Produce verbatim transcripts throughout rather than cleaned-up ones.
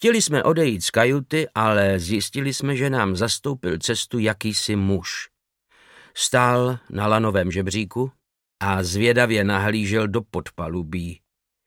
Chtěli jsme odejít z kajuty, ale zjistili jsme, že nám zastoupil cestu jakýsi muž. Stál na lanovém žebříku a zvědavě nahlížel do podpalubí.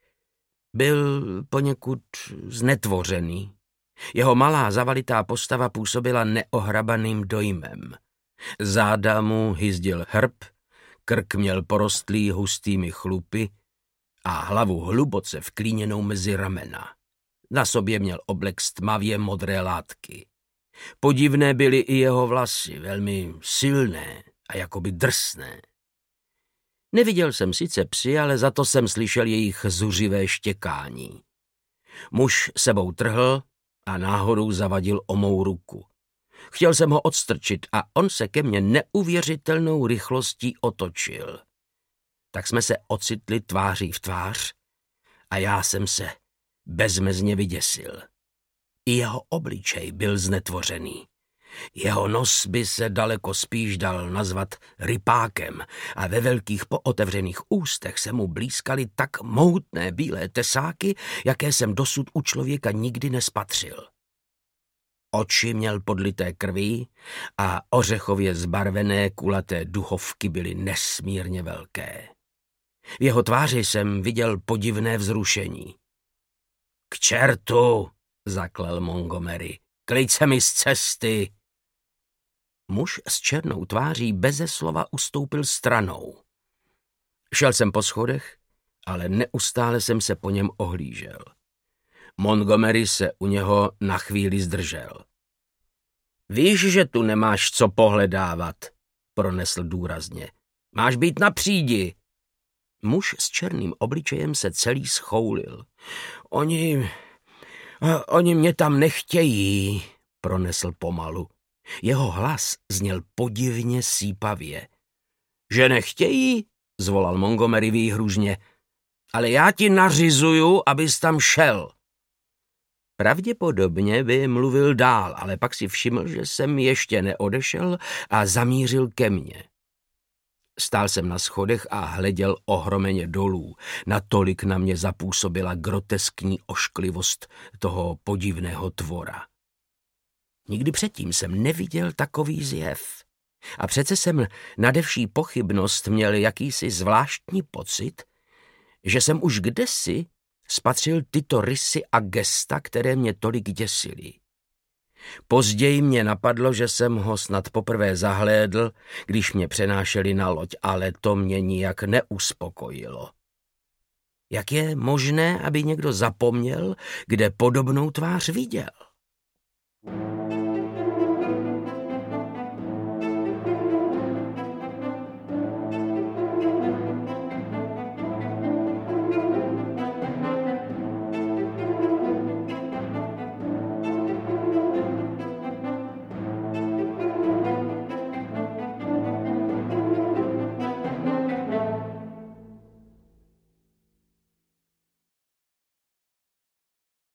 Byl poněkud znetvořený. Jeho malá zavalitá postava působila neohrabaným dojmem. Záda mu hyzdil hrb, krk měl porostlý hustými chlupy a hlavu hluboce vklíněnou mezi ramena. Na sobě měl oblek z tmavě modré látky. Podivné byly i jeho vlasy, velmi silné a jakoby drsné. Neviděl jsem sice psy, ale za to jsem slyšel jejich zuřivé štěkání. Muž sebou trhl a náhodou zavadil o mou ruku. Chtěl jsem ho odstrčit a on se ke mně neuvěřitelnou rychlostí otočil. Tak jsme se ocitli tváří v tvář a já jsem se bezmezně vyděsil. I jeho obličej byl znetvořený. Jeho nos by se daleko spíš dal nazvat rypákem a ve velkých pootevřených ústech se mu blýskaly tak mohutné bílé tesáky, jaké jsem dosud u člověka nikdy nespatřil. Oči měl podlité krví a ořechově zbarvené kulaté duhovky byly nesmírně velké. V jeho tváři jsem viděl podivné vzrušení. K čertu, zaklel Montgomery, klid se mi z cesty. Muž s černou tváří beze slova ustoupil stranou. Šel jsem po schodech, ale neustále jsem se po něm ohlížel. Montgomery se u něho na chvíli zdržel. Víš, že tu nemáš co pohledávat, pronesl důrazně. Máš být na přídi. Muž s černým obličejem se celý schoulil. Oni... oni mě tam nechtějí, pronesl pomalu. Jeho hlas zněl podivně sípavě. Že nechtějí? Zvolal Montgomery výhružně. Ale já ti nařizuju, abys tam šel. Pravděpodobně by mluvil dál, ale pak si všiml, že jsem ještě neodešel a zamířil ke mně. Stál jsem na schodech a hleděl ohromeně dolů. Natolik na mě zapůsobila groteskní ošklivost toho podivného tvora. Nikdy předtím jsem neviděl takový zjev. A přece jsem nade vší pochybnost měl jakýsi zvláštní pocit, že jsem už kdesi spatřil tyto rysy a gesta, které mě tolik děsily. Později mě napadlo, že jsem ho snad poprvé zahlédl, když mě přenášeli na loď, ale to mě nijak neuspokojilo. Jak je možné, aby někdo zapomněl, kde podobnou tvář viděl?